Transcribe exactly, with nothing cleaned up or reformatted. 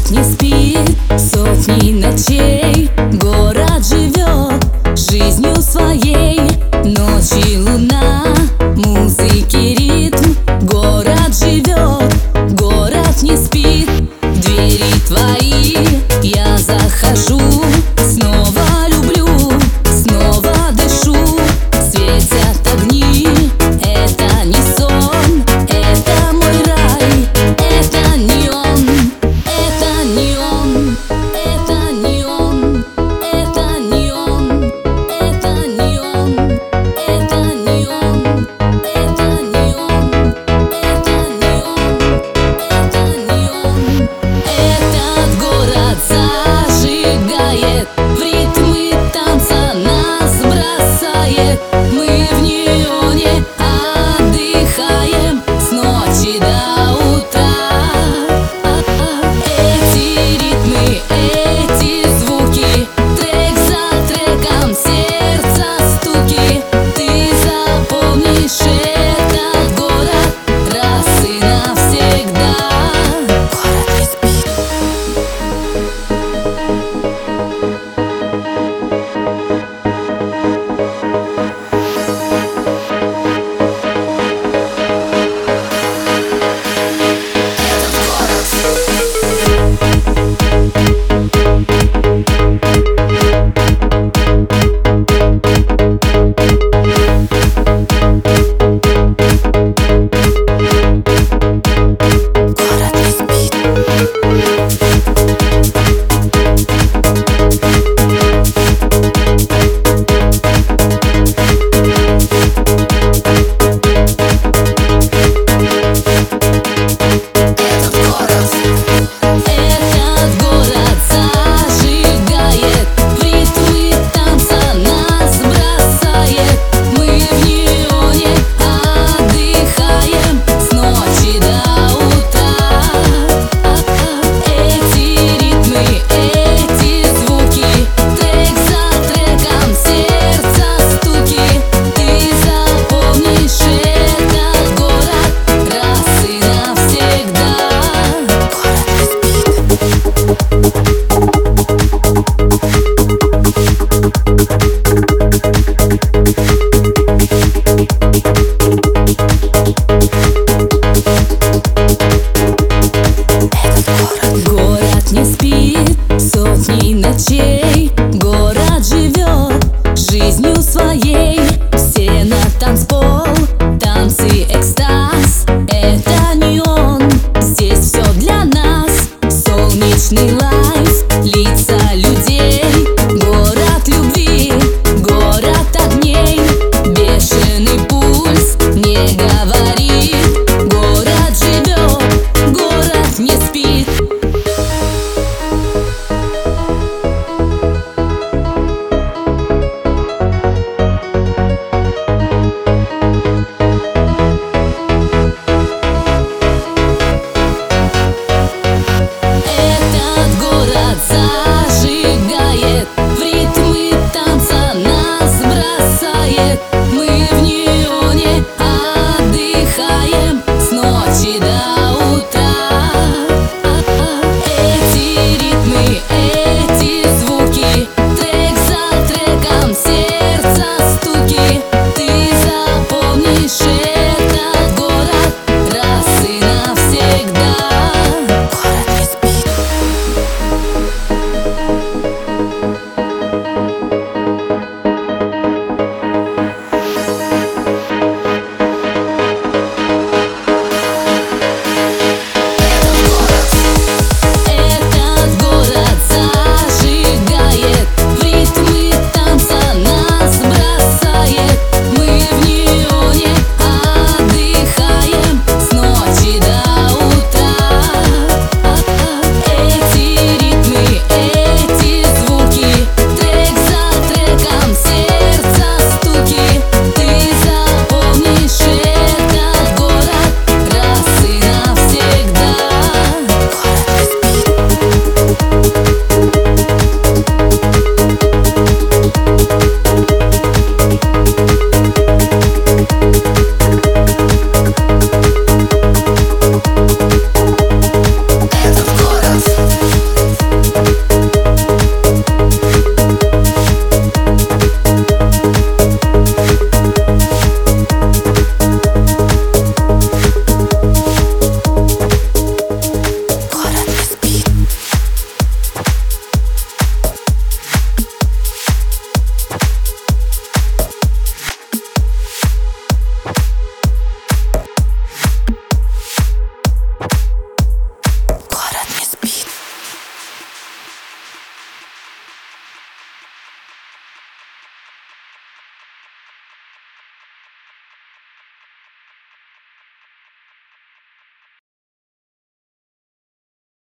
Город не спит сотни ночей, город живет жизнью своей. Ночи луна, музыки ритм, город живет, город не спит. В двери твои я захожу, снова люблю, снова дышу. Светят огни, это не сон, это мой рай, это не он, это не он, это не он, это не он, это не он, это не он, это не он, это не он, это не он. Этот город зажигает, в ритмы танца нас бросает. Мы в неоне отдыхаем с ночи до утра. Эти ритмы, эти звуки, трек за треком, сердца стуки. Ты запомнишь этот город раз и навсегда. Город не спит. Город не спит сотни ночей, город живет жизнью своей. Все на танцпол, танцы, экстаз, это не он. Здесь все для нас, солнечный лад.